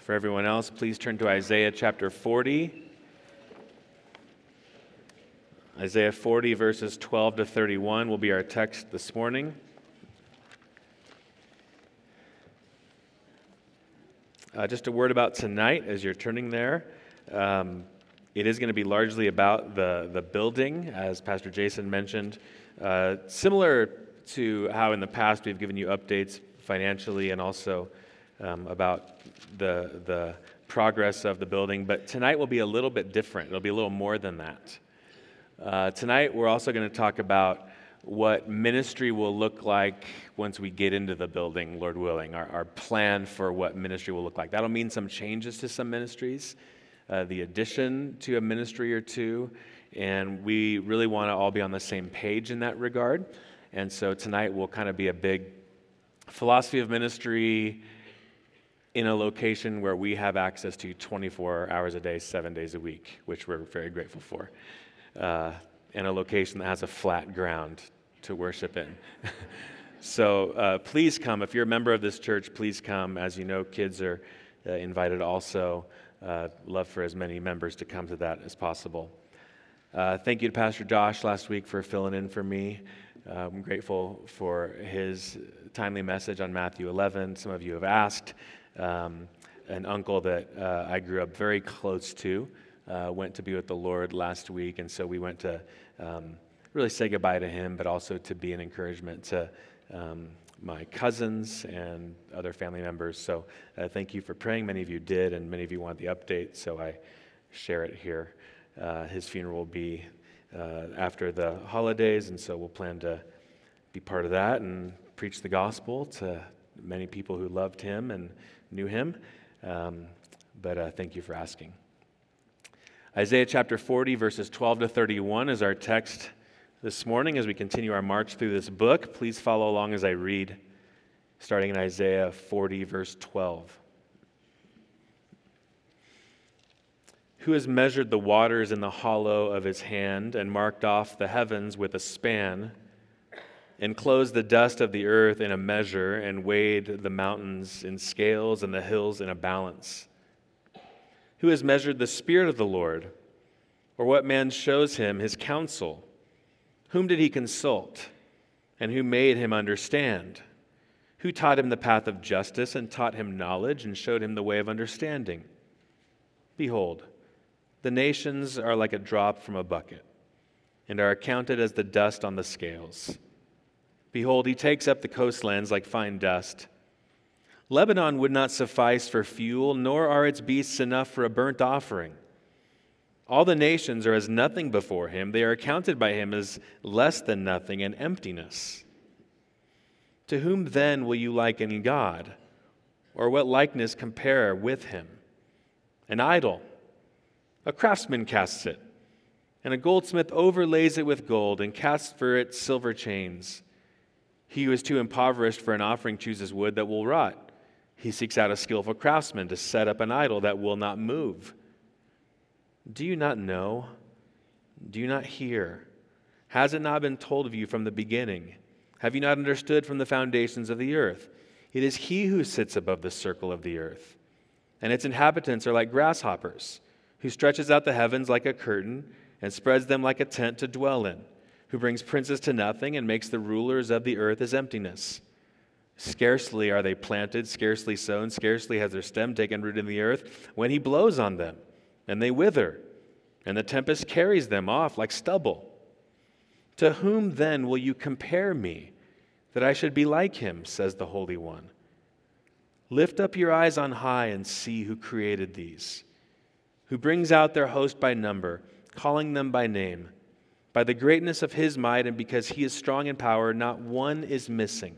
For everyone else, please turn to Isaiah chapter 40. Isaiah 40 verses 12 to 31 will be our text this morning. Just a word about tonight as you're turning there. It is going to be largely about the building, as Pastor Jason mentioned. Similar to how in the past we've given you updates financially and also about the progress of the building, but tonight will be a little bit different. It'll be a little more than that. Tonight we're also going to talk about what ministry will look like once we get into the building, Lord willing, our plan for what ministry will look like. That'll mean some changes to some ministries, the addition to a ministry or two, and we really want to all be on the same page in that regard. And so tonight will kind of be a big philosophy of ministry in a location where we have access to 24 hours a day, 7 days a week, which we're very grateful for, and a location that has a flat ground to worship in. So please come. If you're a member of this church, please come. As you know, kids are invited also. Love for as many members to come to that as possible. Thank you to Pastor Josh last week for filling in for me. I'm grateful for his timely message on Matthew 11. Some of you have asked. An uncle that I grew up very close to went to be with the Lord last week, and so we went to really say goodbye to him, but also to be an encouragement to my cousins and other family members. So thank you for praying. Many of you did, and many of you want the update, so I share it here. His funeral will be after the holidays, and so we'll plan to be part of that and preach the gospel to many people who loved him and knew him. But thank you for asking. Isaiah chapter 40, verses 12 to 31 is our text this morning as we continue our march through this book. Please follow along as I read, starting in Isaiah 40, verse 12. Who has measured the waters in the hollow of his hand and marked off the heavens with a span, enclosed the dust of the earth in a measure, and weighed the mountains in scales and the hills in a balance? Who has measured the Spirit of the Lord? Or what man shows him his counsel? Whom did he consult? And who made him understand? Who taught him the path of justice and taught him knowledge and showed him the way of understanding? Behold, the nations are like a drop from a bucket and are accounted as the dust on the scales. Behold, he takes up the coastlands like fine dust. Lebanon would not suffice for fuel, nor are its beasts enough for a burnt offering. All the nations are as nothing before him. They are accounted by him as less than nothing and emptiness. To whom then will you liken God? Or what likeness compare with him? An idol. A craftsman casts it, and a goldsmith overlays it with gold and casts for it silver chains. He who is too impoverished for an offering chooses wood that will rot. He seeks out a skillful craftsman to set up an idol that will not move. Do you not know? Do you not hear? Has it not been told of you from the beginning? Have you not understood from the foundations of the earth? It is he who sits above the circle of the earth, and its inhabitants are like grasshoppers, who stretches out the heavens like a curtain and spreads them like a tent to dwell in, who brings princes to nothing and makes the rulers of the earth as emptiness. Scarcely are they planted, scarcely sown, scarcely has their stem taken root in the earth, when he blows on them, and they wither, and the tempest carries them off like stubble. To whom then will you compare me, that I should be like him, says the Holy One? Lift up your eyes on high and see who created these, who brings out their host by number, calling them by name. By the greatness of his might, and because he is strong in power, not one is missing.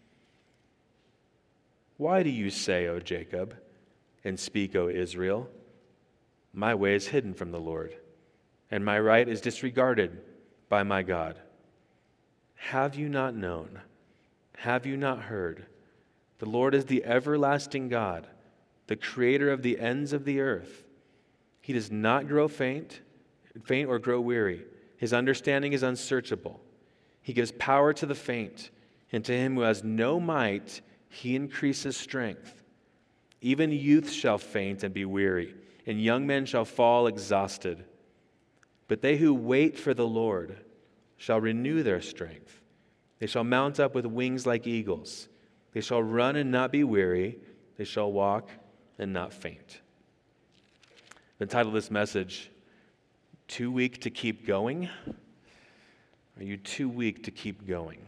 Why do you say, O Jacob, and speak, O Israel? My way is hidden from the Lord, and my right is disregarded by my God. Have you not known? Have you not heard? The Lord is the everlasting God, the creator of the ends of the earth. He does not grow faint or grow weary. His understanding is unsearchable. He gives power to the faint, and to him who has no might, he increases strength. Even youth shall faint and be weary, and young men shall fall exhausted. But they who wait for the Lord shall renew their strength. They shall mount up with wings like eagles. They shall run and not be weary. They shall walk and not faint. I've entitled this message, Too Weak to Keep Going? Are you too weak to keep going?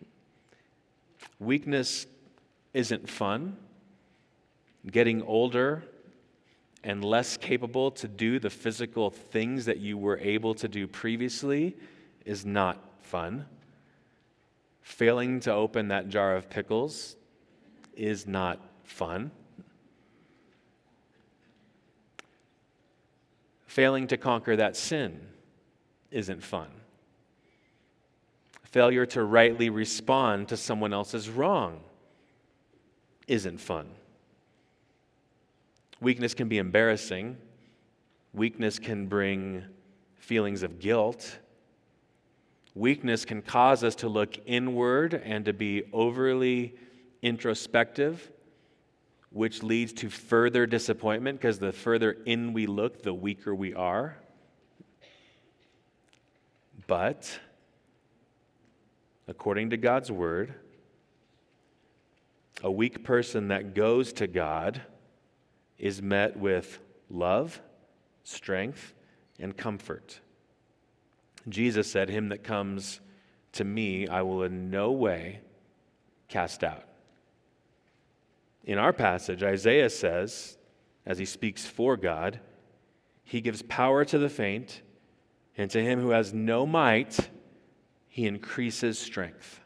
Weakness isn't fun. Getting older and less capable to do the physical things that you were able to do previously is not fun. Failing to open that jar of pickles is not fun. Failing to conquer that sin isn't fun. Failure to rightly respond to someone else's wrong isn't fun. Weakness can be embarrassing. Weakness can bring feelings of guilt. Weakness can cause us to look inward and to be overly introspective, which leads to further disappointment because the further in we look, the weaker we are. But, according to God's word, a weak person that goes to God is met with love, strength, and comfort. Jesus said, "Him that comes to me, I will in no way cast out." In our passage, Isaiah says, as he speaks for God, He gives power to the faint, and to him who has no might, He increases strength.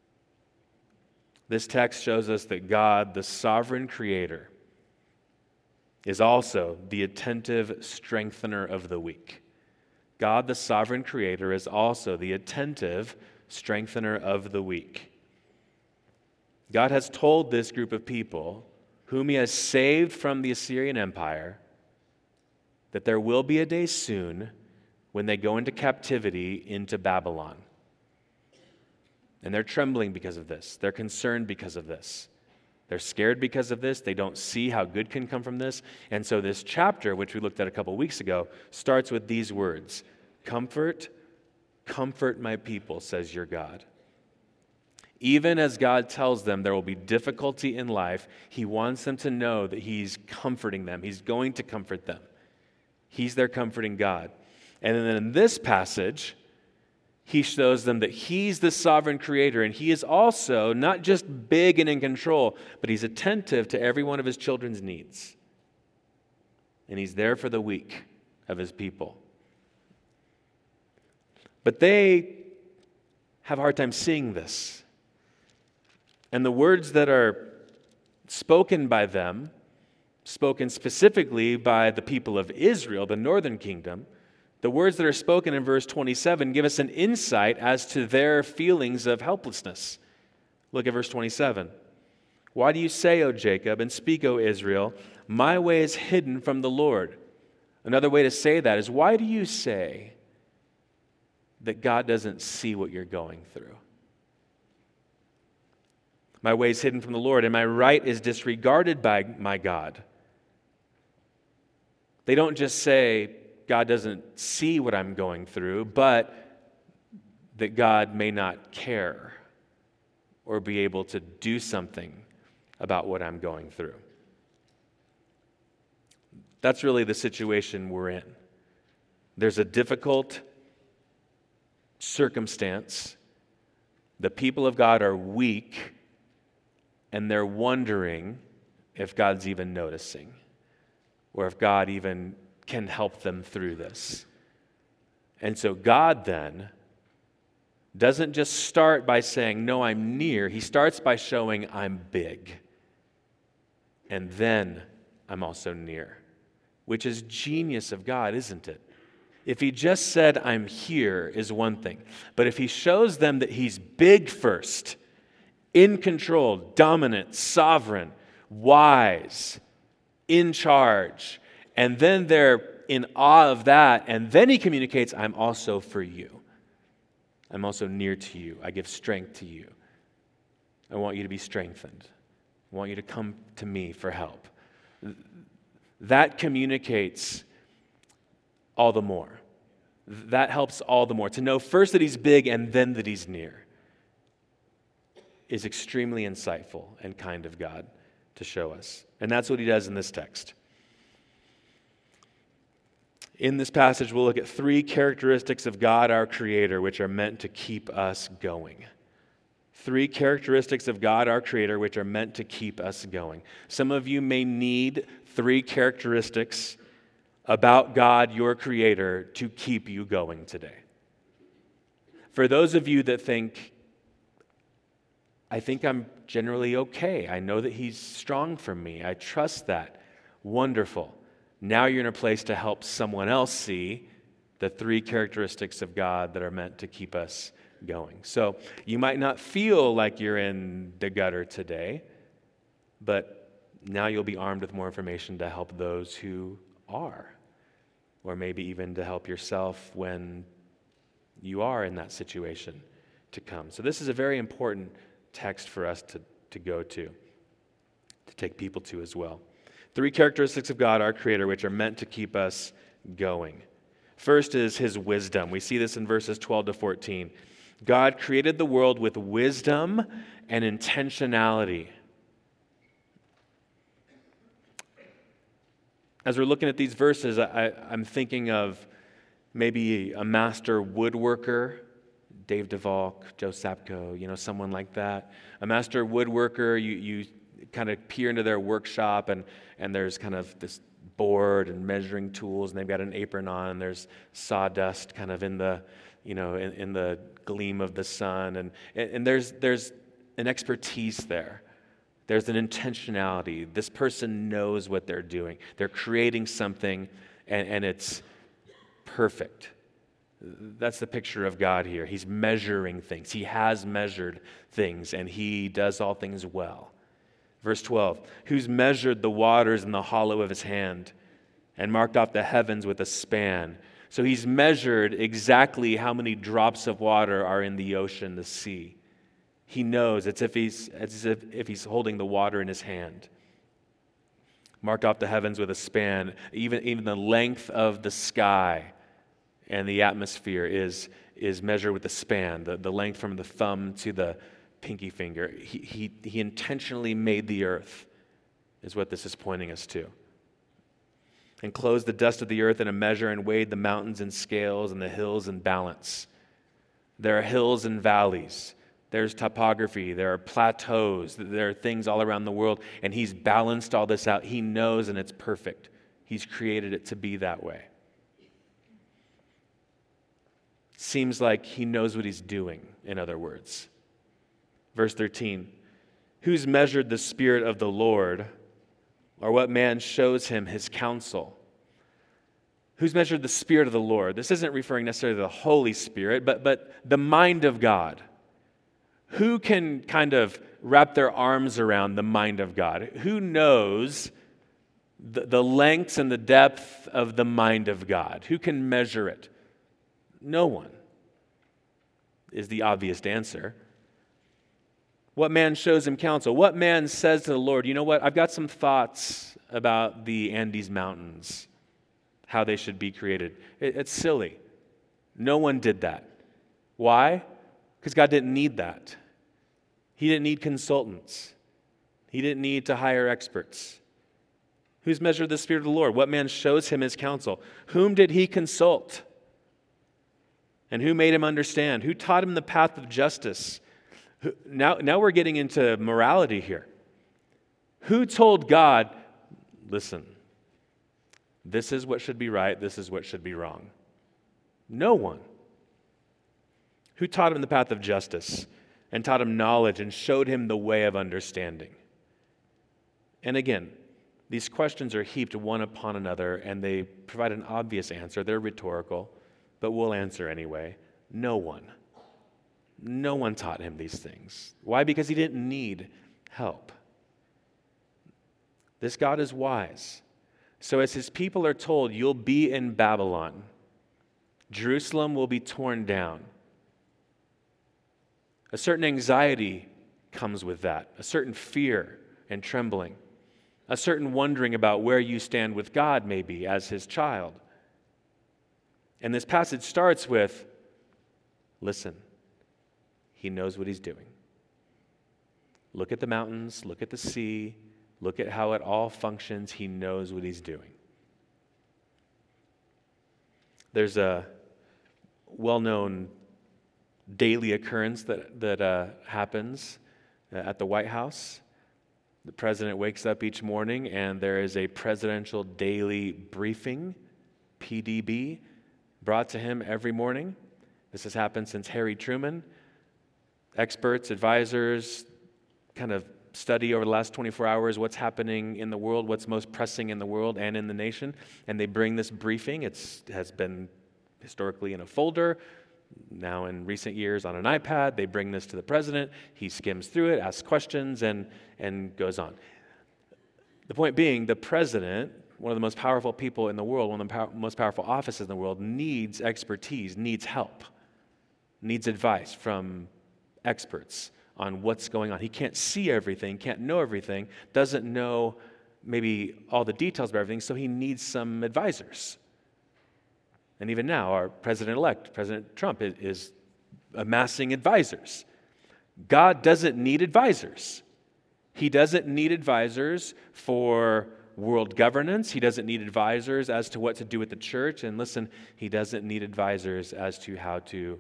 This text shows us that God, the sovereign creator, is also the attentive strengthener of the weak. God, the sovereign creator, is also the attentive strengthener of the weak. God has told this group of people, whom He has saved from the Assyrian Empire, that there will be a day soon when they go into captivity into Babylon. And they're trembling because of this. They're concerned because of this. They're scared because of this. They don't see how good can come from this. And so this chapter, which we looked at a couple weeks ago, starts with these words: "Comfort, comfort my people, says your God." Even as God tells them there will be difficulty in life, He wants them to know that He's comforting them. He's going to comfort them. He's their comforting God. And then in this passage, He shows them that He's the sovereign creator, and He is also not just big and in control, but He's attentive to every one of His children's needs. And He's there for the weak of His people. But they have a hard time seeing this. And the words that are spoken by them, spoken specifically by the people of Israel, the northern kingdom, the words that are spoken in verse 27 give us an insight as to their feelings of helplessness. Look at verse 27. "Why do you say, O Jacob, and speak, O Israel, my way is hidden from the Lord?" Another way to say that is, why do you say that God doesn't see what you're going through? My way is hidden from the Lord, and my right is disregarded by my God. They don't just say, God doesn't see what I'm going through, but that God may not care or be able to do something about what I'm going through. That's really the situation we're in. There's a difficult circumstance. The people of God are weak, and they're wondering if God's even noticing, or if God even can help them through this. And so God then doesn't just start by saying, no, I'm near. He starts by showing I'm big. And then I'm also near, which is genius of God, isn't it? If He just said I'm here is one thing. But if He shows them that He's big first, in control, dominant, sovereign, wise, in charge, and then they're in awe of that, and then He communicates, I'm also for you. I'm also near to you. I give strength to you. I want you to be strengthened. I want you to come to me for help. that communicates all the more. That helps all the more. To know first that he's big and then that he's near is extremely insightful and kind of God to show us. And that's what he does in this text. In this passage, we'll look at 3 characteristics of God, our Creator, which are meant to keep us going. 3 characteristics of God, our Creator, which are meant to keep us going. Some of you may need 3 characteristics about God, your Creator, to keep you going today. For those of you that think, I think I'm generally okay. I know that He's strong for me. I trust that. Wonderful. Now you're in a place to help someone else see the 3 characteristics of God that are meant to keep us going. So you might not feel like you're in the gutter today, but now you'll be armed with more information to help those who are, or maybe even to help yourself when you are in that situation to come. So this is a very important text for us to go to take people to as well. 3 characteristics of God, our Creator, which are meant to keep us going. First is His wisdom. We see this in verses 12 to 14. God created the world with wisdom and intentionality. As we're looking at these verses, I'm thinking of maybe a master woodworker, Dave DeValk, Joe Sapko, someone like that. A master woodworker, you kind of peer into their workshop and there's kind of this board and measuring tools, and they've got an apron on, and there's sawdust kind of in the in the gleam of the sun, and there's an expertise there. There's an intentionality. This person knows what they're doing. They're creating something, and it's perfect. That's the picture of God here. He's measuring things. He has measured things, and He does all things well. Verse 12, who's measured the waters in the hollow of His hand and marked off the heavens with a span. So He's measured exactly how many drops of water are in the ocean, the sea. He knows. It's as if He's holding the water in His hand. Marked off the heavens with a span. Even the length of the sky and the atmosphere is measured with a span, the length from the thumb to the pinky finger. He intentionally made the earth, is what this is pointing us to. And clothed the dust of the earth in a measure and weighed the mountains in scales and the hills in balance. There are hills and valleys. There's topography. There are plateaus. There are things all around the world. And He's balanced all this out. He knows, and it's perfect. He's created it to be that way. Seems like He knows what He's doing, in other words. Verse 13, who's measured the Spirit of the Lord, or what man shows Him His counsel? Who's measured the Spirit of the Lord? This isn't referring necessarily to the Holy Spirit, but the mind of God. Who can kind of wrap their arms around the mind of God? Who knows the lengths and the depth of the mind of God? Who can measure it? No one is the obvious answer. What man shows Him counsel? What man says to the Lord, you know what, I've got some thoughts about the Andes Mountains, how they should be created. It's silly. No one did that. Why? Because God didn't need that. He didn't need consultants. He didn't need to hire experts. Who's measured the Spirit of the Lord? What man shows Him His counsel? Whom did He consult? And who made him understand? Who taught him the path of justice? Now we're getting into morality here. Who told God, listen, this is what should be right, this is what should be wrong? No one. Who taught him the path of justice and taught him knowledge and showed him the way of understanding? And again, these questions are heaped one upon another, and they provide an obvious answer. They're rhetorical, but we'll answer anyway. No one. No one taught him these things. Why? Because he didn't need help. This God is wise. So as His people are told, you'll be in Babylon. Jerusalem will be torn down. A certain anxiety comes with that, a certain fear and trembling. a certain wondering about where you stand with God, maybe, as his child. And this passage starts with, listen, he knows what he's doing. Look at the mountains, look at the sea, look at how it all functions. He knows what he's doing. There's a well-known daily occurrence that happens at the White House. The president wakes up each morning and there is a presidential daily briefing, PDB, brought to him every morning. This has happened since Harry Truman. Experts, advisors, kind of study over the last 24 hours what's happening in the world, what's most pressing in the world and in the nation, and they bring this briefing. It has been historically in a folder, now in recent years on an iPad. They bring this to the president. He skims through it, asks questions, and goes on. The point being, the president, one of the most powerful people in the world, one of the most powerful offices in the world, needs expertise, needs help, needs advice from experts on what's going on. He can't see everything, can't know everything, doesn't know maybe all the details about everything, so he needs some advisors. And even now, our president-elect, President Trump, is amassing advisors. God doesn't need advisors. He doesn't need advisors for world governance. He doesn't need advisors as to what to do with the church. And listen, he doesn't need advisors as to how to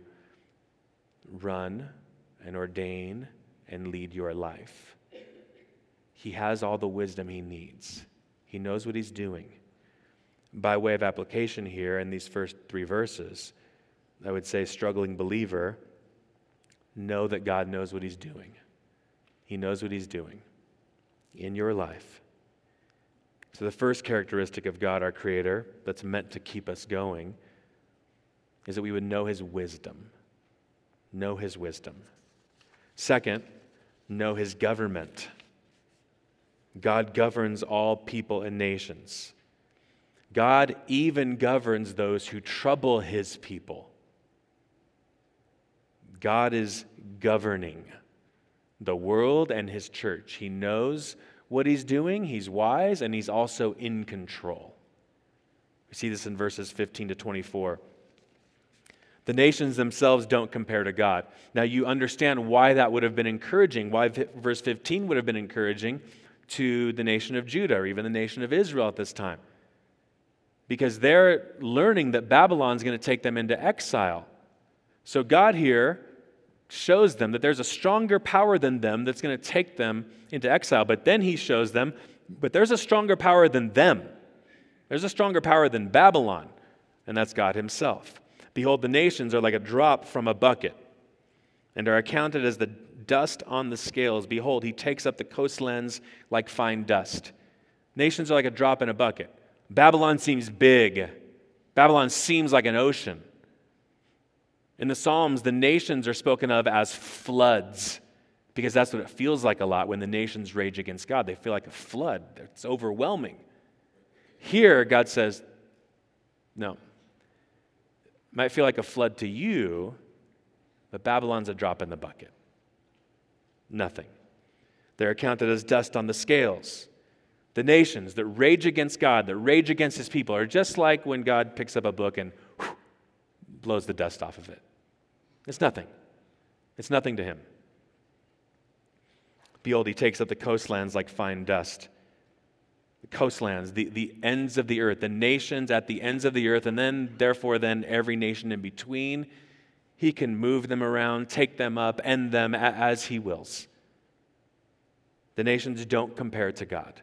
run and ordain and lead your life. He has all the wisdom he needs. He knows what he's doing. By way of application here in these first 3 verses, I would say, struggling believer, know that God knows what he's doing. He knows what he's doing in your life. So the first characteristic of God, our Creator, that's meant to keep us going, is that we would know his wisdom. Know his wisdom. Second, know his government. God governs all people and nations. God even governs those who trouble his people. God is governing the world and his church. He knows what he's doing, he's wise, and he's also in control. We see this in verses 15 to 24. The nations themselves don't compare to God. Now you understand why that would have been encouraging, why verse 15 would have been encouraging to the nation of Judah or even the nation of Israel at this time. Because they're learning that Babylon's going to take them into exile. So God here shows them that there's a stronger power than them that's going to take them into exile. But then he shows them, but there's a stronger power than them. There's a stronger power than Babylon, and that's God himself. Behold, the nations are like a drop from a bucket and are accounted as the dust on the scales. Behold, he takes up the coastlands like fine dust. Nations are like a drop in a bucket. Babylon seems big. Babylon seems like an ocean. In the Psalms, the nations are spoken of as floods because that's what it feels like a lot when the nations rage against God. They feel like a flood. It's overwhelming. Here, God says, no. It might feel like a flood to you, but Babylon's a drop in the bucket. Nothing. They're accounted as dust on the scales. The nations that rage against God, that rage against his people, are just like when God picks up a book and blows the dust off of it. It's nothing. It's nothing to him. Behold, he takes up the coastlands like fine dust. The coastlands, the ends of the earth, the nations at the ends of the earth, and then, therefore, every nation in between. He can move them around, take them up, end them as he wills. The nations don't compare to God.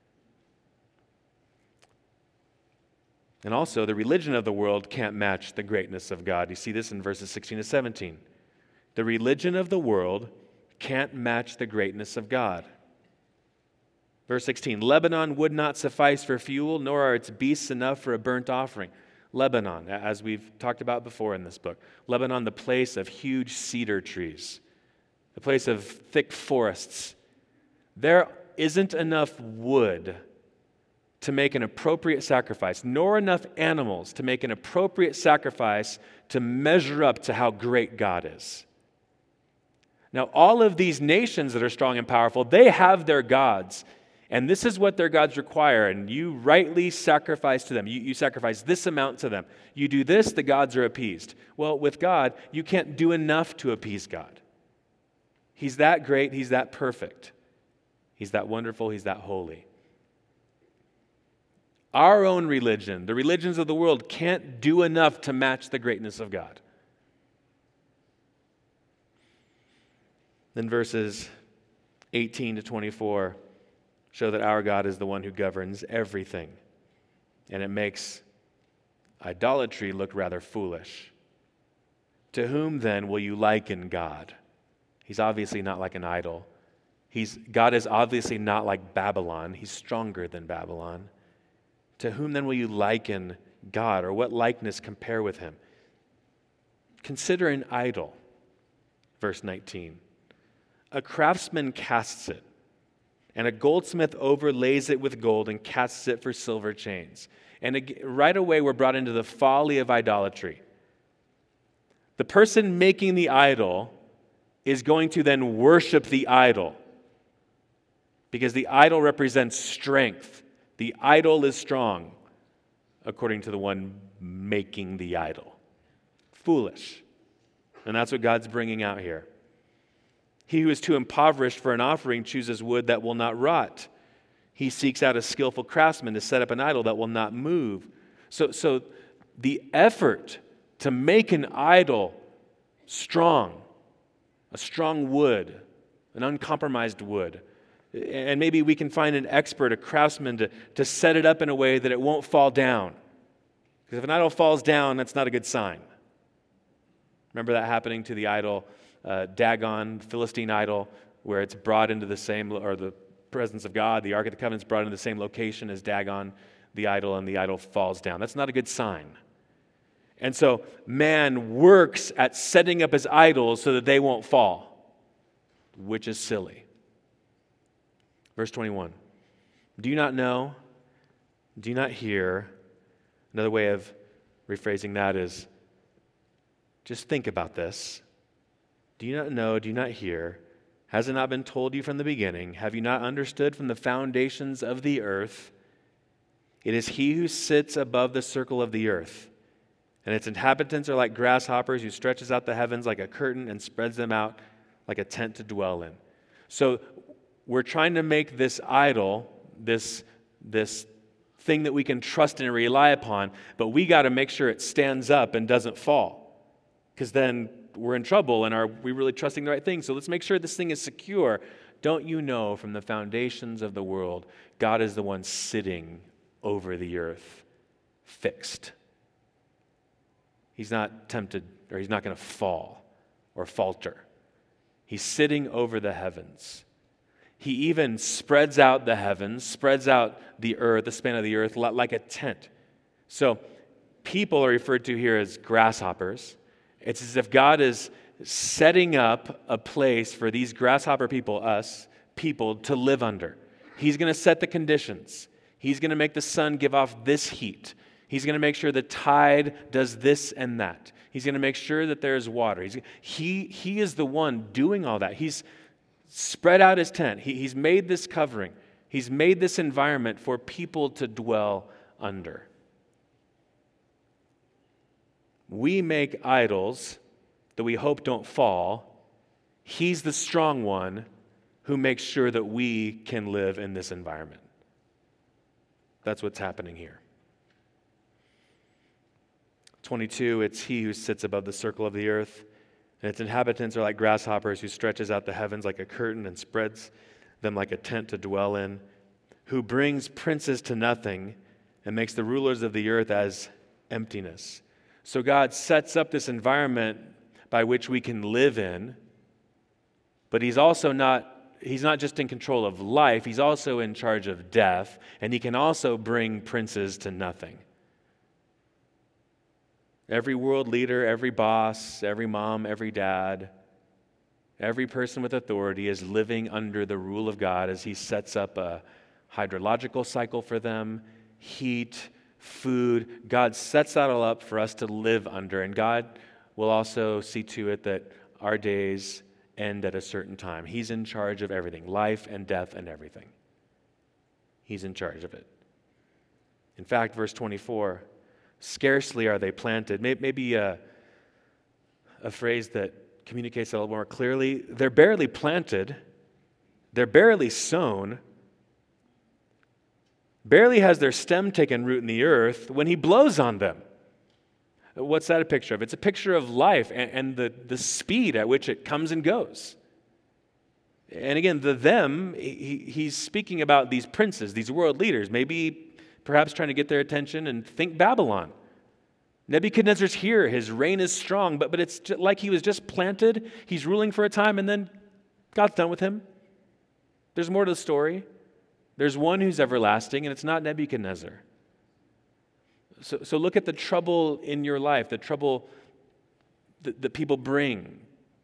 And also, the religion of the world can't match the greatness of God. You see this in verses 16 to 17. The religion of the world can't match the greatness of God. Verse 16, Lebanon would not suffice for fuel, nor are its beasts enough for a burnt offering. Lebanon, as we've talked about before in this book. Lebanon, the place of huge cedar trees, the place of thick forests. There isn't enough wood to make an appropriate sacrifice, nor enough animals to make an appropriate sacrifice to measure up to how great God is. Now, all of these nations that are strong and powerful, they have their gods, and this is what their gods require, and you rightly sacrifice to them. You sacrifice this amount to them. You do this, the gods are appeased. Well, with God, you can't do enough to appease God. He's that great, He's that perfect. He's that wonderful, He's that holy. Our own religion, the religions of the world, can't do enough to match the greatness of God. Then verses 18 to 24 show that our God is the one who governs everything. And it makes idolatry look rather foolish. To whom then will you liken God? He's obviously not like an idol. God is obviously not like Babylon. He's stronger than Babylon. To whom then will you liken God, or what likeness compare with Him? Consider an idol, verse 19. A craftsman casts it, and a goldsmith overlays it with gold and casts it for silver chains. And right away we're brought into the folly of idolatry. The person making the idol is going to then worship the idol, because the idol represents strength. The idol is strong, according to the one making the idol. Foolish. And that's what God's bringing out here. He who is too impoverished for an offering chooses wood that will not rot. He seeks out a skillful craftsman to set up an idol that will not move. So the effort to make an idol strong, a strong wood, an uncompromised wood, and maybe we can find an expert, a craftsman, to set it up in a way that it won't fall down. Because if an idol falls down, that's not a good sign. Remember that happening to the idol, Dagon, Philistine idol, where it's brought into the presence of God. The Ark of the Covenant's brought into the same location as Dagon, the idol, and the idol falls down. That's not a good sign. And so man works at setting up his idols so that they won't fall, which is silly. Verse 21, do you not know? Do you not hear? Another way of rephrasing that is, just think about this. Do you not know? Do you not hear? Has it not been told you from the beginning? Have you not understood from the foundations of the earth? It is He who sits above the circle of the earth, and its inhabitants are like grasshoppers, who stretches out the heavens like a curtain and spreads them out like a tent to dwell in. So we're trying to make this idol, this thing that we can trust and rely upon, but we got to make sure it stands up and doesn't fall, because then we're in trouble, and are we really trusting the right thing? So let's make sure this thing is secure. Don't you know from the foundations of the world, God is the one sitting over the earth, fixed. He's not tempted, or He's not going to fall or falter. He's sitting over the heavens. He even spreads out the heavens, spreads out the earth, the span of the earth, like a tent. So people are referred to here as grasshoppers. It's as if God is setting up a place for these grasshopper people, us, people, to live under. He's going to set the conditions. He's going to make the sun give off this heat. He's going to make sure the tide does this and that. He's going to make sure that there's water. He is the one doing all that. He's spread out His tent. He's made this covering. He's made this environment for people to dwell under. We make idols that we hope don't fall. He's the strong one who makes sure that we can live in this environment. That's what's happening here. 22, it's He who sits above the circle of the earth, and its inhabitants are like grasshoppers, who stretches out the heavens like a curtain and spreads them like a tent to dwell in, who brings princes to nothing and makes the rulers of the earth as emptiness. So God sets up this environment by which we can live in, but He's not just in control of life, He's also in charge of death, and He can also bring princes to nothing. Every world leader, every boss, every mom, every dad, every person with authority is living under the rule of God as He sets up a hydrological cycle for them, heat, food. God sets that all up for us to live under, and God will also see to it that our days end at a certain time. He's in charge of everything, life and death and everything. He's in charge of it. In fact, verse 24, scarcely are they planted. Maybe a phrase that communicates that a little more clearly. They're barely planted. They're barely sown. Barely has their stem taken root in the earth when he blows on them. What's that a picture of? It's a picture of life and the speed at which it comes and goes. And again, he's speaking about these princes, these world leaders, maybe perhaps trying to get their attention and think Babylon. Nebuchadnezzar's here, his reign is strong, but it's like he was just planted, he's ruling for a time, and then God's done with him. There's more to the story. There's one who's everlasting, and it's not Nebuchadnezzar. So look at the trouble in your life, the trouble that people bring.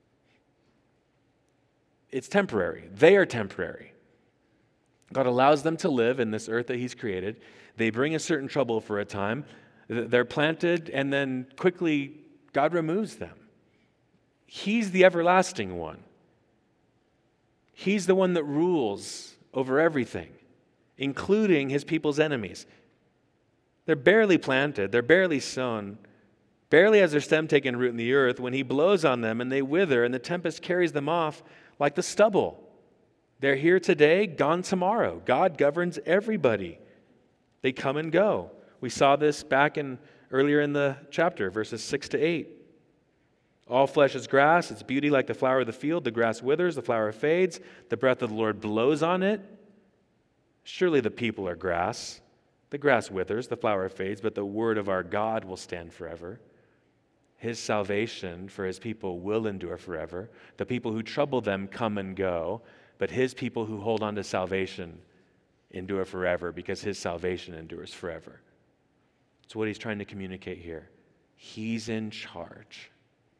It's temporary. They are temporary. God allows them to live in this earth that he's created. They bring a certain trouble for a time. They're planted, and then quickly God removes them. He's the everlasting one. He's the one that rules over everything, including his people's enemies. They're barely planted, they're barely sown, barely has their stem taken root in the earth when he blows on them and they wither and the tempest carries them off like the stubble. They're here today, gone tomorrow. God governs everybody. They come and go. We saw this earlier in the chapter, verses 6 to 8. All flesh is grass, its beauty like the flower of the field. The grass withers, the flower fades, the breath of the Lord blows on it. Surely the people are grass. The grass withers, the flower fades, but the word of our God will stand forever. His salvation for his people will endure forever. The people who trouble them come and go, but his people who hold on to salvation endure forever because his salvation endures forever. That's what he's trying to communicate here. He's in charge.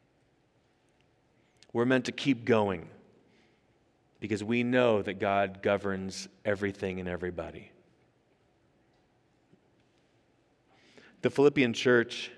We're meant to keep going because we know that God governs everything and everybody. The Philippian church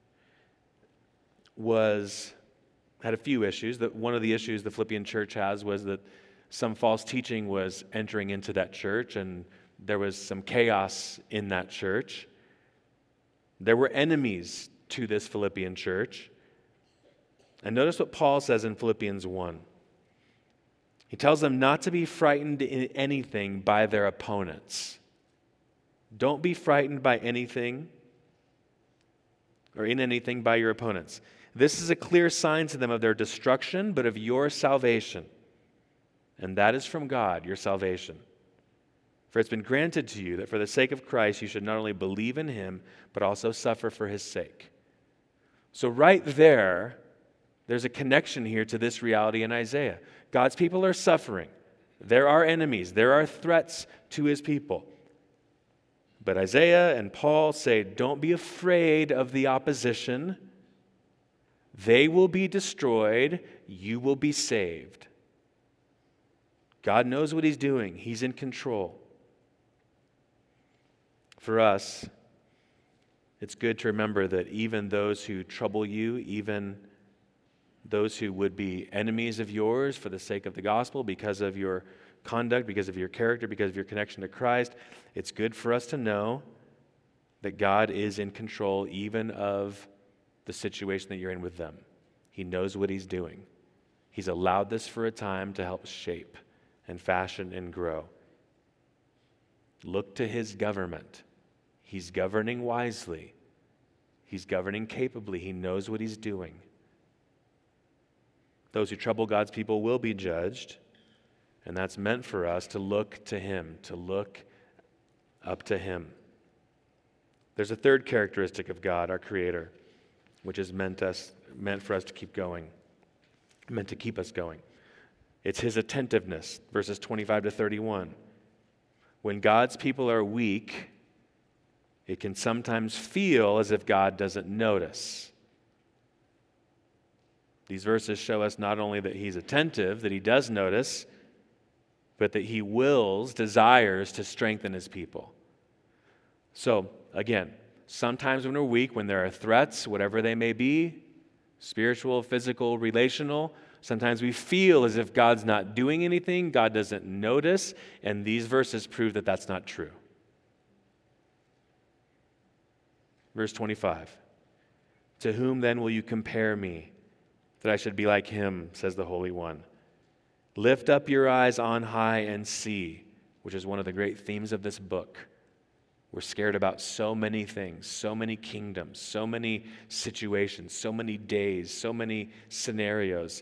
had a few issues. One of the issues the Philippian church has was that some false teaching was entering into that church, and there was some chaos in that church. There were enemies to this Philippian church. And notice what Paul says in Philippians 1. He tells them not to be frightened in anything by their opponents. Don't be frightened by anything or in anything by your opponents. This is a clear sign to them of their destruction, but of your salvation. And that is from God, your salvation. For it's been granted to you that for the sake of Christ you should not only believe in him, but also suffer for his sake. So right there's a connection here to this reality in Isaiah. God's people are suffering. There are enemies. There are threats to his people. But Isaiah and Paul say, don't be afraid of the opposition. They will be destroyed. You will be saved. God knows what he's doing. He's in control. For us, it's good to remember that even those who trouble you, even those who would be enemies of yours for the sake of the gospel, because of your conduct, because of your character, because of your connection to Christ, it's good for us to know that God is in control even of the situation that you're in with them. He knows what he's doing. He's allowed this for a time to help shape and fashion and grow. Look to his government. He's governing wisely. He's governing capably. He knows what he's doing. Those who trouble God's people will be judged, and that's meant for us to look to him, to look up to him. There's a third characteristic of God, our Creator, which is meant for us to keep going, meant to keep us going. It's his attentiveness, verses 25 to 31. When God's people are weak, it can sometimes feel as if God doesn't notice. These verses show us not only that he's attentive, that he does notice, but that he desires to strengthen his people. So, again, sometimes when we're weak, when there are threats, whatever they may be, spiritual, physical, relational, Sometimes we feel as if God's not doing anything, God doesn't notice, and these verses prove that that's not true. Verse 25, to whom then will you compare me, that I should be like him, says the Holy One. Lift up your eyes on high and see, which is one of the great themes of this book. We're scared about so many things, so many kingdoms, so many situations, so many days, so many scenarios.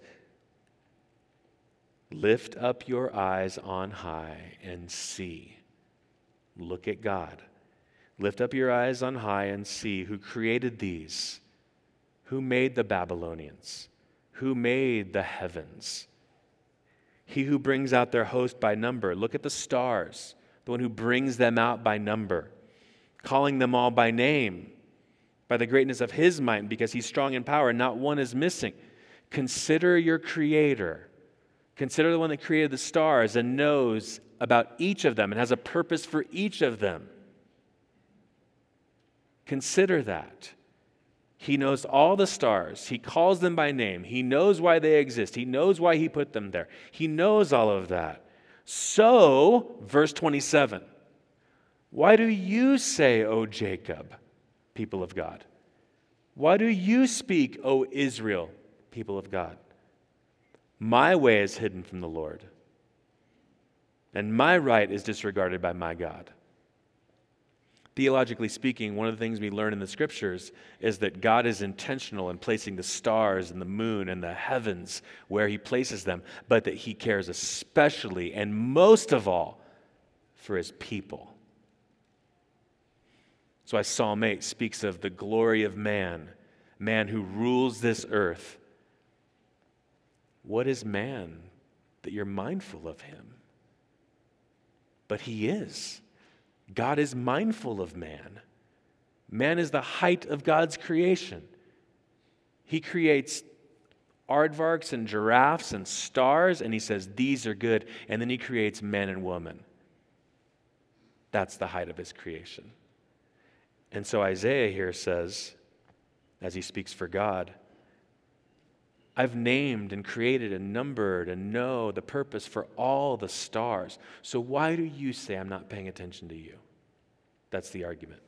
Lift up your eyes on high and see. Look at God. Lift up your eyes on high and see who created these, who made the Babylonians, who made the heavens. He who brings out their host by number. Look at the stars, the one who brings them out by number, calling them all by name, by the greatness of his might, because he's strong in power, not one is missing. Consider your Creator. Consider the one that created the stars and knows about each of them and has a purpose for each of them. Consider that. He knows all the stars. He calls them by name. He knows why they exist. He knows why he put them there. He knows all of that. So, verse 27, why do you say, O Jacob, people of God? Why do you speak, O Israel, people of God? My way is hidden from the Lord, and my right is disregarded by my God. Theologically speaking, one of the things we learn in the Scriptures is that God is intentional in placing the stars and the moon and the heavens where he places them, but that he cares especially and most of all for his people. That's why Psalm 8 speaks of the glory of man who rules this earth. What is man that you're mindful of him? But he is. God is mindful of man. Man is the height of God's creation. He creates aardvarks and giraffes and stars, and he says, these are good. And then he creates man and woman. That's the height of his creation. And so Isaiah here says, as he speaks for God, I've named and created and numbered and know the purpose for all the stars. So why do you say I'm not paying attention to you? That's the argument.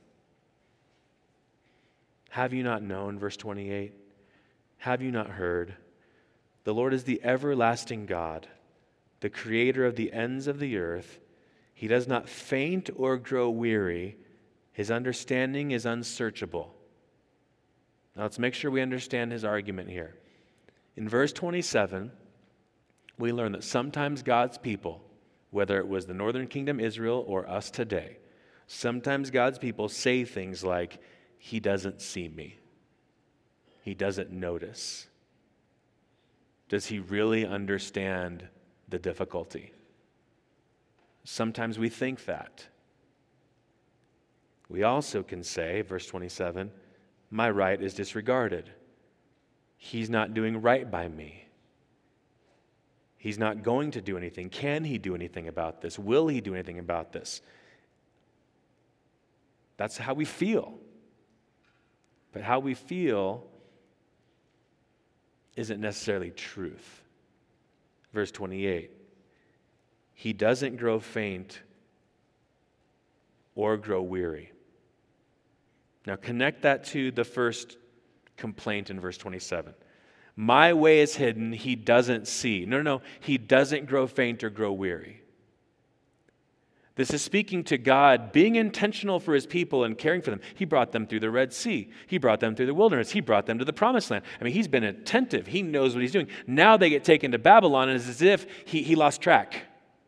Have you not known, verse 28? Have you not heard? The Lord is the everlasting God, the creator of the ends of the earth. He does not faint or grow weary. His understanding is unsearchable. Now let's make sure we understand his argument here. In verse 27, we learn that sometimes God's people, whether it was the northern kingdom Israel or us today, sometimes God's people say things like, he doesn't see me. He doesn't notice. Does he really understand the difficulty? Sometimes we think that. We also can say, verse 27, my right is disregarded. He's not doing right by me. He's not going to do anything. Can he do anything about this? Will he do anything about this? That's how we feel. But how we feel isn't necessarily truth. Verse 28, he doesn't grow faint or grow weary. Now connect that to the first complaint in verse 27. My way is hidden, he doesn't see. No, he doesn't grow faint or grow weary. This is speaking to God being intentional for his people and caring for them. He brought them through the Red Sea. He brought them through the wilderness. He brought them to the Promised Land. I mean, he's been attentive. He knows what he's doing. Now they get taken to Babylon, and it's as if he lost track.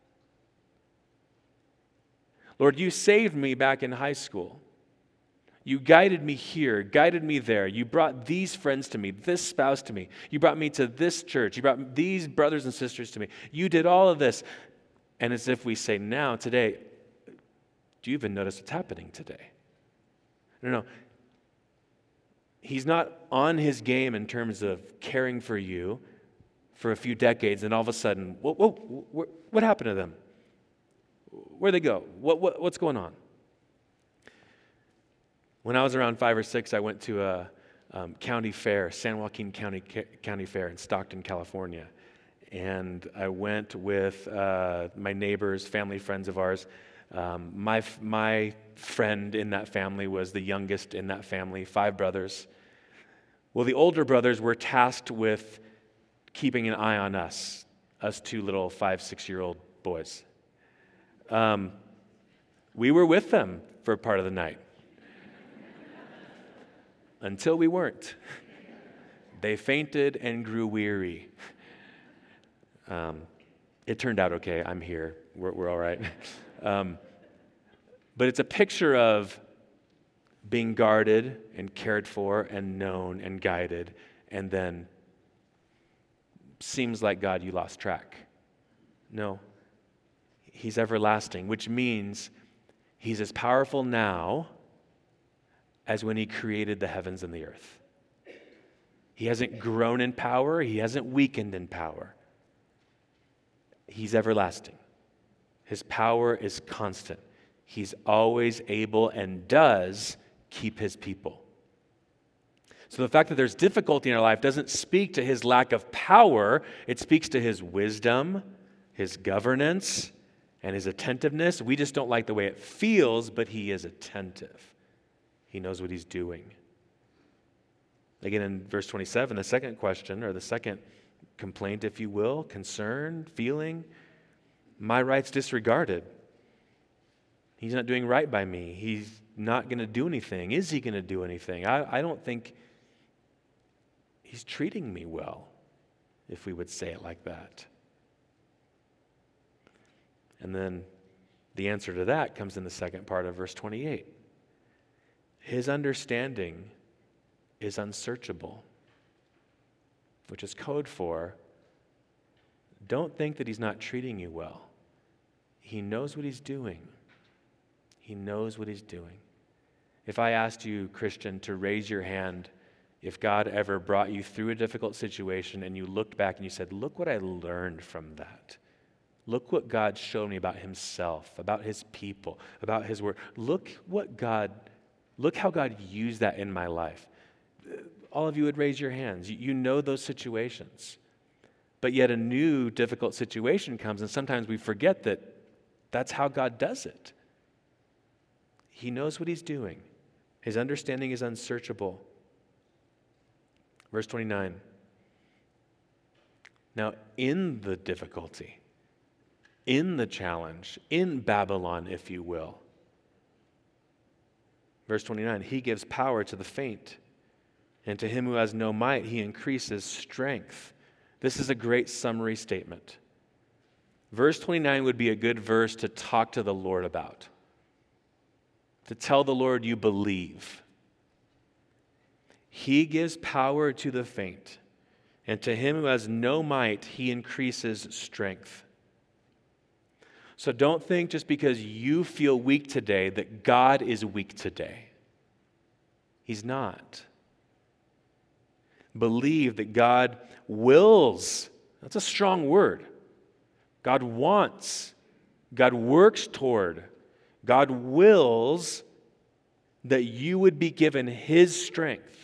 Lord, you saved me back in high school. You guided me here, guided me there. You brought these friends to me, this spouse to me. You brought me to this church. You brought these brothers and sisters to me. You did all of this. And as if we say now, today, do you even notice what's happening today? No. He's not on his game in terms of caring for you for a few decades, and all of a sudden, what happened to them? Where'd they go? What's going on? When I was around 5 or 6, I went to county fair, San Joaquin County Fair in Stockton, California. And I went with my neighbors, family friends of ours. My friend in that family was the youngest in that family, 5 brothers. Well, the older brothers were tasked with keeping an eye on us 2 little 5, 6-year-old boys. We were with them for part of the night until we weren't. They fainted and grew weary. It turned out okay. I'm here. We're all right. But it's a picture of being guarded and cared for and known and guided, and then seems like, God, you lost track. No. He's everlasting, which means he's as powerful now as when he created the heavens and the earth. He hasn't grown in power. He hasn't weakened in power. He's everlasting. His power is constant. He's always able and does keep his people. So the fact that there's difficulty in our life doesn't speak to his lack of power. It speaks to his wisdom, his governance, and his attentiveness. We just don't like the way it feels, but he is attentive. He knows what he's doing. Again, in verse 27, the second question, or the second complaint, if you will, concern, feeling, my rights disregarded. He's not doing right by me. He's not going to do anything. Is he going to do anything? I don't think he's treating me well, if we would say it like that. And then the answer to that comes in the second part of verse 28. His understanding is unsearchable, which is code for, don't think that he's not treating you well. He knows what he's doing. He knows what he's doing. If I asked you, Christian, to raise your hand if God ever brought you through a difficult situation and you looked back and you said, look what I learned from that. Look what God showed me about himself, about his people, about his word. Look how God used that in my life. All of you would raise your hands. You know those situations. But yet a new difficult situation comes, and sometimes we forget that that's how God does it. He knows what he's doing. His understanding is unsearchable. Verse 29. Now, in the difficulty, in the challenge, in Babylon, if you will. Verse 29, he gives power to the faint, and to him who has no might, he increases strength. This is a great summary statement. Verse 29 would be a good verse to talk to the Lord about. To tell the Lord you believe. He gives power to the faint, and to him who has no might, he increases strength. So don't think just because you feel weak today that God is weak today. He's not. Believe that God wills. That's a strong word. God wants. God works toward. God wills that you would be given his strength.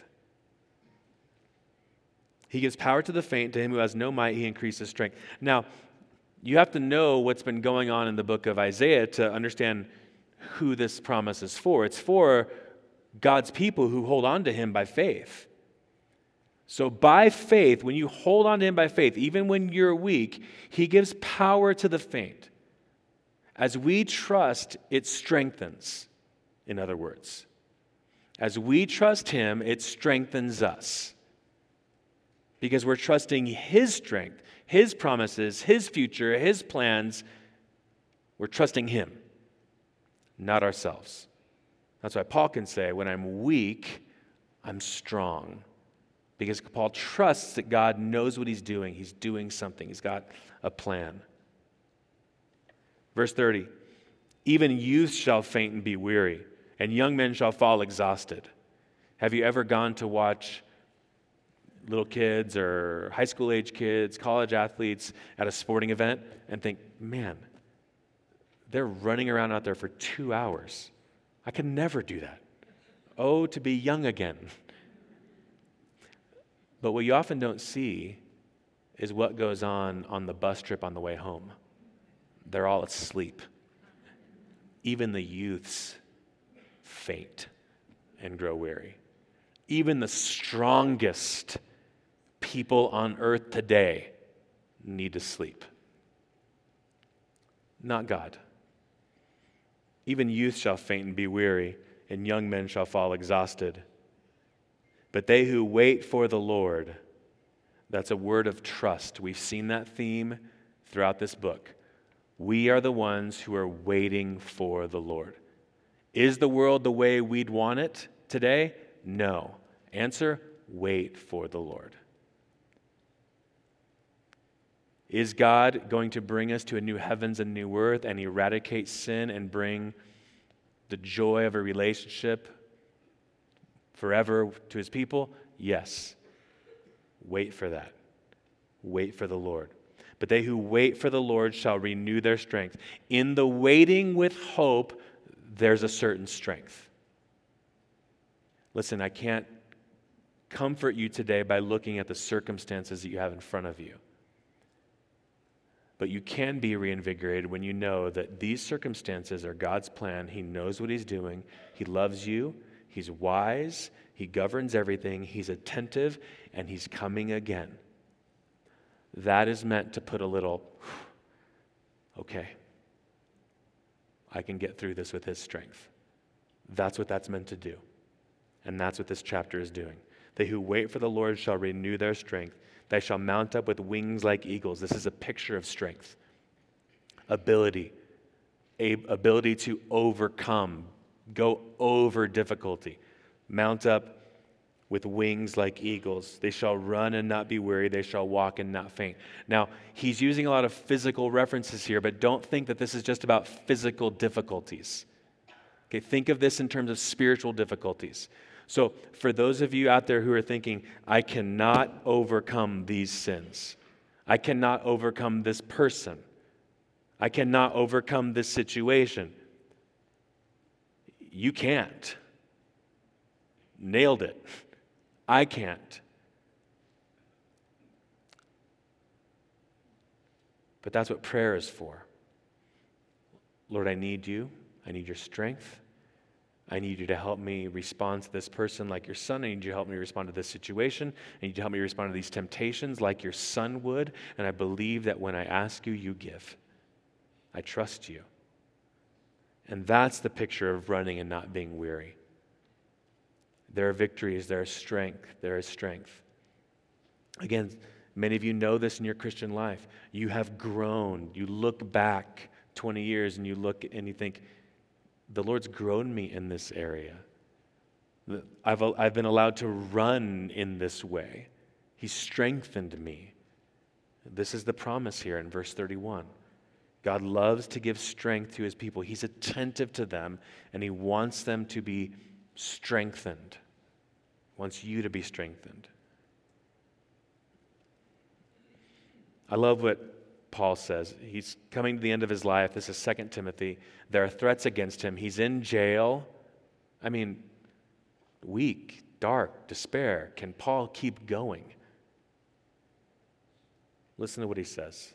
He gives power to the faint. To him who has no might, he increases strength. Now, you have to know what's been going on in the book of Isaiah to understand who this promise is for. It's for God's people who hold on to him by faith. So by faith, when you hold on to him by faith, even when you're weak, he gives power to the faint. As we trust, it strengthens, in other words. As we trust him, it strengthens us. Because we're trusting his strength, his promises, his future, his plans. We're trusting him, not ourselves. That's why Paul can say, when I'm weak, I'm strong. Because Paul trusts that God knows what he's doing. He's doing something. He's got a plan. Verse 30, even youth shall faint and be weary, and young men shall fall exhausted. Have you ever gone to watch little kids or high school age kids, college athletes at a sporting event and think, man, they're running around out there for 2 hours. I could never do that. Oh, to be young again. But what you often don't see is what goes on the bus trip on the way home. They're all asleep. Even the youths faint and grow weary. Even the strongest people on earth today need to sleep. Not God. Even youth shall faint and be weary, and young men shall fall exhausted. But they who wait for the Lord, that's a word of trust. We've seen that theme throughout this book. We are the ones who are waiting for the Lord. Is the world the way we'd want it today? No. Answer, wait for the Lord. Is God going to bring us to a new heavens and new earth and eradicate sin and bring the joy of a relationship forever to his people? Yes. Wait for that. Wait for the Lord. But they who wait for the Lord shall renew their strength. In the waiting with hope, there's a certain strength. Listen, I can't comfort you today by looking at the circumstances that you have in front of you. But you can be reinvigorated when you know that these circumstances are God's plan. He knows what he's doing. He loves you. He's wise. He governs everything. He's attentive, and he's coming again. That is meant to put a little, okay, I can get through this with his strength. That's what that's meant to do. And that's what this chapter is doing. They who wait for the Lord shall renew their strength. They shall mount up with wings like eagles. This is a picture of strength, ability to overcome, go over difficulty, mount up with wings like eagles. They shall run and not be weary. They shall walk and not faint. Now, he's using a lot of physical references here, but don't think that this is just about physical difficulties. Okay, think of this in terms of spiritual difficulties. So for those of you out there who are thinking, I cannot overcome these sins. I cannot overcome this person. I cannot overcome this situation. You can't. Nailed it. I can't. But that's what prayer is for. Lord, I need you. I need your strength. I need you to help me respond to this person like your son. I need you to help me respond to this situation. I need you to help me respond to these temptations like your son would. And I believe that when I ask you, you give. I trust you. And that's the picture of running and not being weary. There are victories, there is strength, there is strength. Again, many of you know this in your Christian life. You have grown. You look back 20 years and you look and you think, the Lord's grown me in this area. I've been allowed to run in this way. He's strengthened me. This is the promise here in verse 31. God loves to give strength to his people. He's attentive to them, and he wants them to be strengthened. He wants you to be strengthened. I love what Paul says. He's coming to the end of his life. This is 2 Timothy. There are threats against him. He's in jail. I mean, weak, dark, despair. Can Paul keep going? Listen to what he says.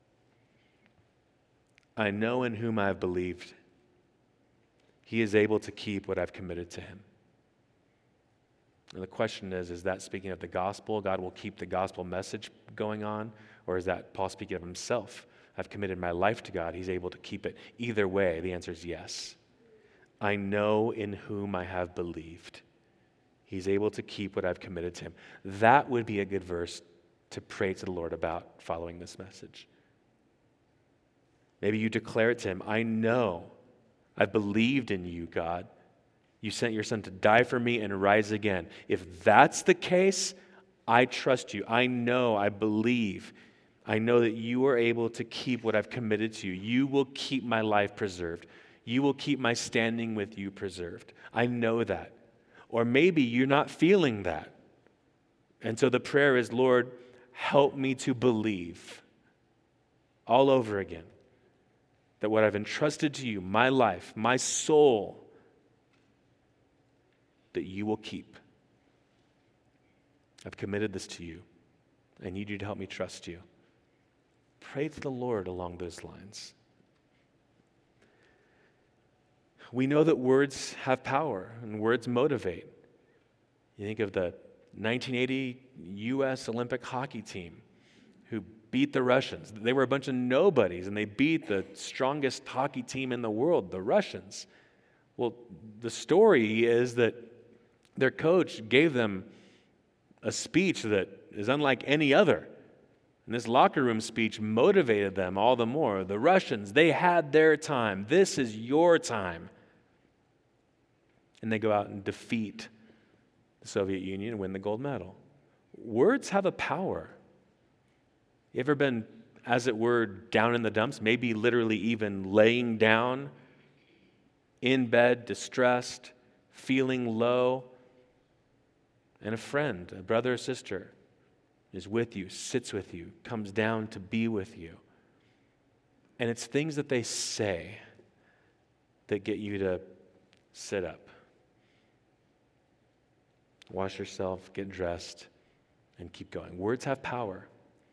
I know in whom I have believed. He is able to keep what I've committed to him. And the question is that speaking of the gospel? God will keep the gospel message going on? Or is that Paul speaking of himself? I've committed my life to God. He's able to keep it. Either way, the answer is yes. I know in whom I have believed. He's able to keep what I've committed to him. That would be a good verse to pray to the Lord about following this message. Maybe you declare it to him. I know. I've believed in you, God. You sent your son to die for me and rise again. If that's the case, I trust you. I know, I believe. I know that you are able to keep what I've committed to you. You will keep my life preserved. You will keep my standing with you preserved. I know that. Or maybe you're not feeling that. And so the prayer is, Lord, help me to believe all over again that what I've entrusted to you, my life, my soul, that you will keep. I've committed this to you. I need you to help me trust you. Pray to the Lord along those lines. We know that words have power and words motivate. You think of the 1980 U.S. Olympic hockey team who beat the Russians. They were a bunch of nobodies, and they beat the strongest hockey team in the world, the Russians. Well, the story is that their coach gave them a speech that is unlike any other. And this locker room speech motivated them all the more. The Russians, they had their time. This is your time. And they go out and defeat the Soviet Union and win the gold medal. Words have a power. You ever been, as it were, down in the dumps, maybe literally even laying down in bed, distressed, feeling low, and a friend, a brother or sister, is with you, sits with you, comes down to be with you. And it's things that they say that get you to sit up, wash yourself, get dressed, and keep going. Words have power.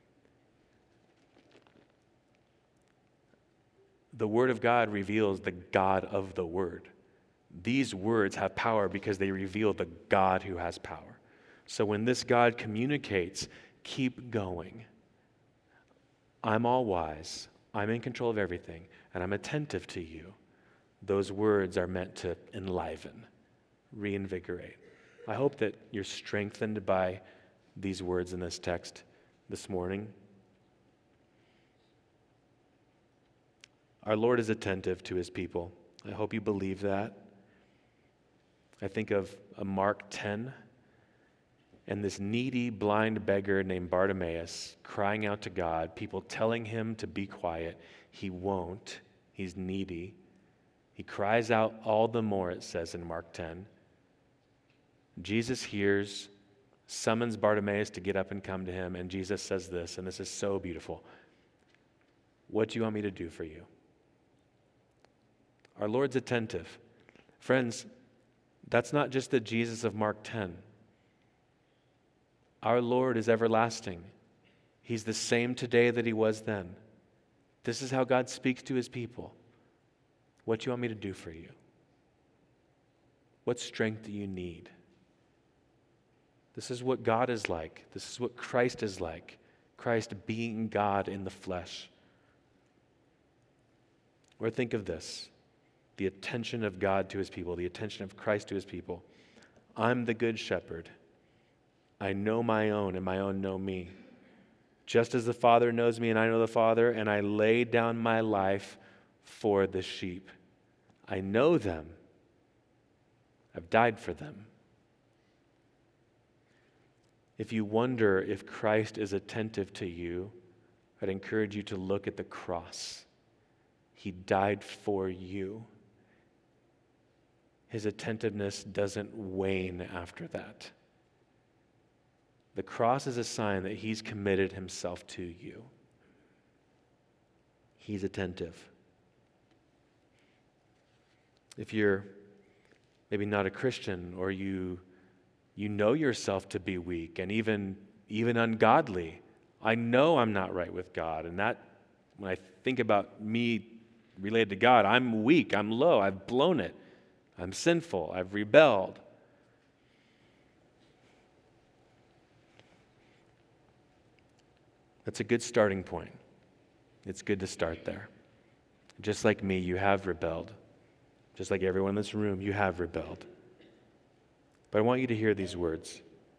The Word of God reveals the God of the Word. These words have power because they reveal the God who has power. So when this God communicates, keep going. I'm all wise. I'm in control of everything, and I'm attentive to you. Those words are meant to enliven, reinvigorate. I hope that you're strengthened by these words in this text this morning. Our Lord is attentive to his people. I hope you believe that. I think of Mark 10 and this needy blind beggar named Bartimaeus crying out to God, people telling him to be quiet. He won't. He's needy. He cries out all the more, it says in Mark 10. Jesus hears, summons Bartimaeus to get up and come to him, and Jesus says this, and this is so beautiful. What do you want me to do for you? Our Lord's attentive. Friends, that's not just the Jesus of Mark 10. Our Lord is everlasting. He's the same today that he was then. This is how God speaks to his people. What do you want me to do for you? What strength do you need? This is what God is like. This is what Christ is like. Christ being God in the flesh. Or think of this. The attention of God to his people, the attention of Christ to his people. I'm the good shepherd. I know my own, and my own know me. Just as the Father knows me, and I know the Father, and I lay down my life for the sheep. I know them. I've died for them. If you wonder if Christ is attentive to you, I'd encourage you to look at the cross. He died for you. His attentiveness doesn't wane after that. The cross is a sign that he's committed himself to you. He's attentive. If you're maybe not a Christian, or you know yourself to be weak and even ungodly, I know I'm not right with God. And that, when I think about me related to God, I'm weak, I'm low, I've blown it. I'm sinful, I've rebelled. That's a good starting point. It's good to start there. Just like me, you have rebelled. Just like everyone in this room, you have rebelled. But I want you to hear these words.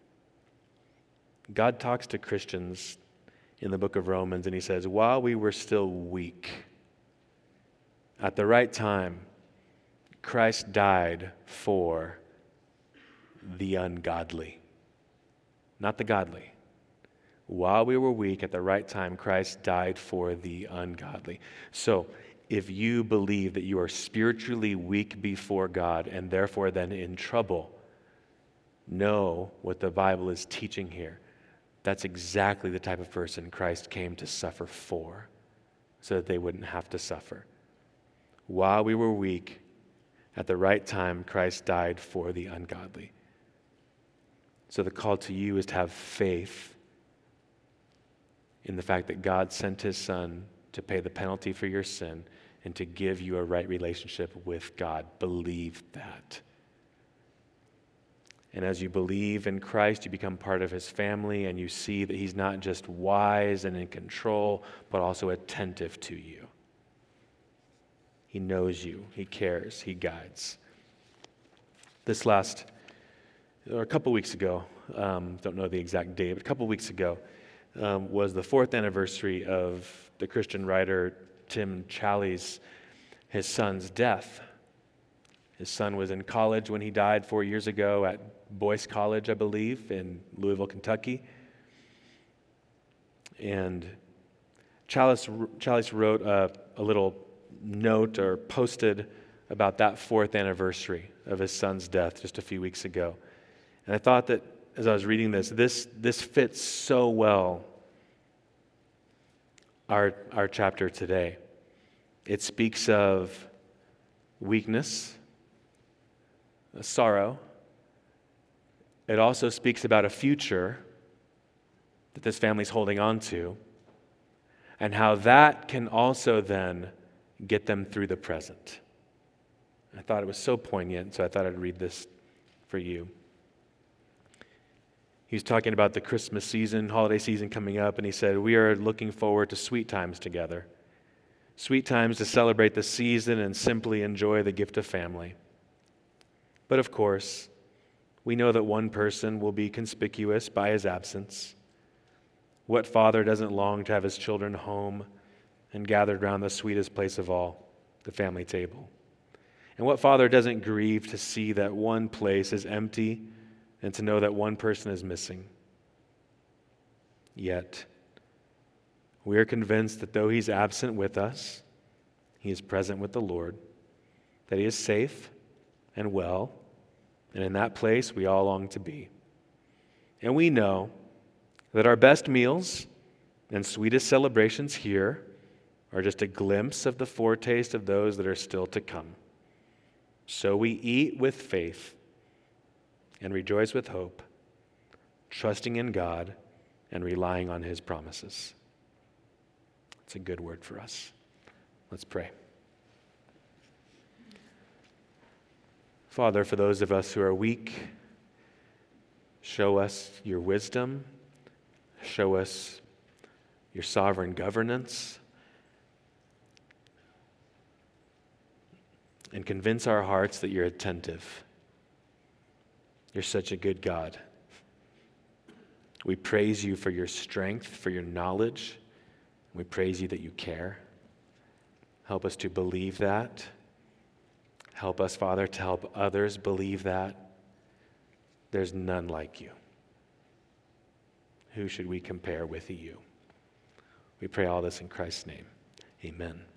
God talks to Christians in the book of Romans, and he says, while we were still weak, at the right time, Christ died for the ungodly, not the godly. While we were weak, at the right time, Christ died for the ungodly. So, if you believe that you are spiritually weak before God and therefore then in trouble, know what the Bible is teaching here. That's exactly the type of person Christ came to suffer for, so that they wouldn't have to suffer. While we were weak, at the right time, Christ died for the ungodly. So the call to you is to have faith in the fact that God sent his Son to pay the penalty for your sin and to give you a right relationship with God. Believe that. And as you believe in Christ, you become part of his family, and you see that he's not just wise and in control, but also attentive to you. He knows you, he cares, he guides. A couple weeks ago, don't know the exact date, but a couple weeks ago, was the 4th anniversary of the Christian writer Tim Challies' his son's death. His son was in college when he died 4 years ago at Boyce College, I believe, in Louisville, Kentucky. And Challies wrote a little note or posted about that 4th anniversary of his son's death just a few weeks ago. And I thought that as I was reading this fits so well our chapter today. It speaks of weakness, sorrow. It also speaks about a future that this family's holding on to, and how that can also then get them through the present. I thought it was so poignant, so I thought I'd read this for you. He's talking about the Christmas season, holiday season coming up, and he said, "We are looking forward to sweet times together. Sweet times to celebrate the season and simply enjoy the gift of family. But of course, we know that one person will be conspicuous by his absence. What father doesn't long to have his children home and gathered around the sweetest place of all, the family table? And what father doesn't grieve to see that one place is empty and to know that one person is missing? Yet, we are convinced that though he's absent with us, he is present with the Lord, that he is safe and well, and in that place we all long to be. And we know that our best meals and sweetest celebrations here are just a glimpse of the foretaste of those that are still to come. So we eat with faith and rejoice with hope, trusting in God and relying on his promises." It's a good word for us. Let's pray. Father, for those of us who are weak, show us your wisdom, show us your sovereign governance, and convince our hearts that you're attentive. You're such a good God. We praise you for your strength, for your knowledge. We praise you that you care. Help us to believe that. Help us, Father, to help others believe that. There's none like you. Who should we compare with you? We pray all this in Christ's name. Amen.